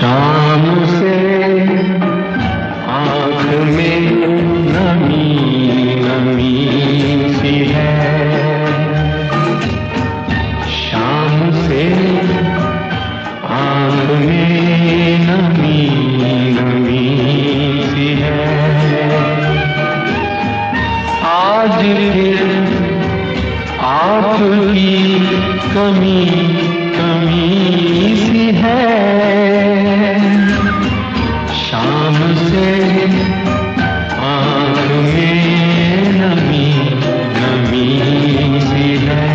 शाम से आँख में नमी नमी सी है, शाम से आँख में नमी नमी सी है। आज फिर आपकी कमी कमी सी है, शाम से आँख में नमी नमी सी है।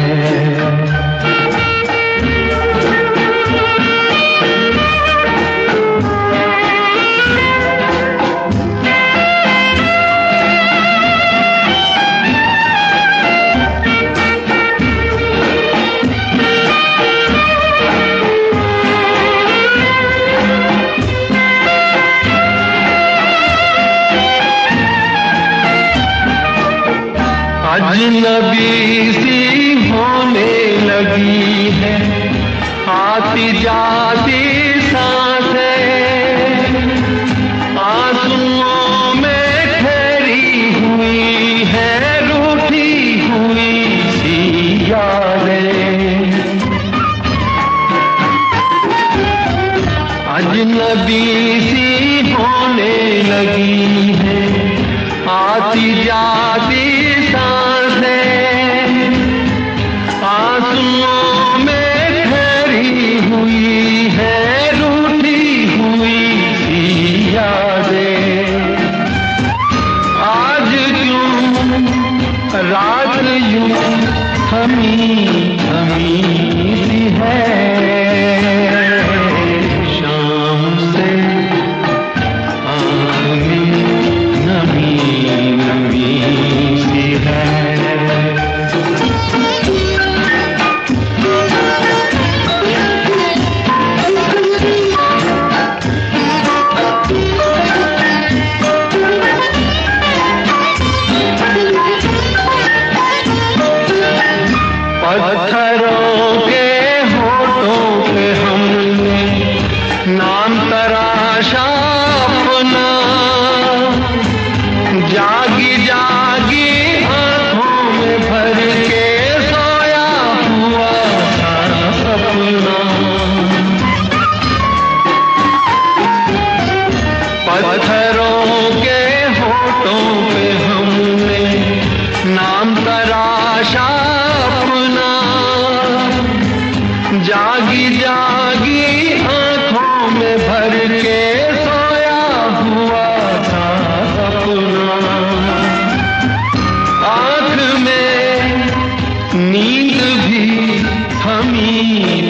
अजनबी सी होने लगी है आती जाती सांसें, आंसुओं में ठहरी हुई है रूठी हुई सी यादें। अजनबी सी होने लगी है आती जाती आंसुओं में ठहरी हुई है रूठी हुई सी यादें। आज क्यों रात यूं थमी थमी सी है, शाम से आँख में नमी नमी सी है। पत्थरों के होठों पे हमने नाम तराशा अपना, जागी जागी आँखों में भर के सोया हुआ था सपना। पत्थरों के होठों पे हमने नाम तराशा अपना, जागी जागी आँखों में भर के सोया हुआ था सपना। आँख में नींद भी थमी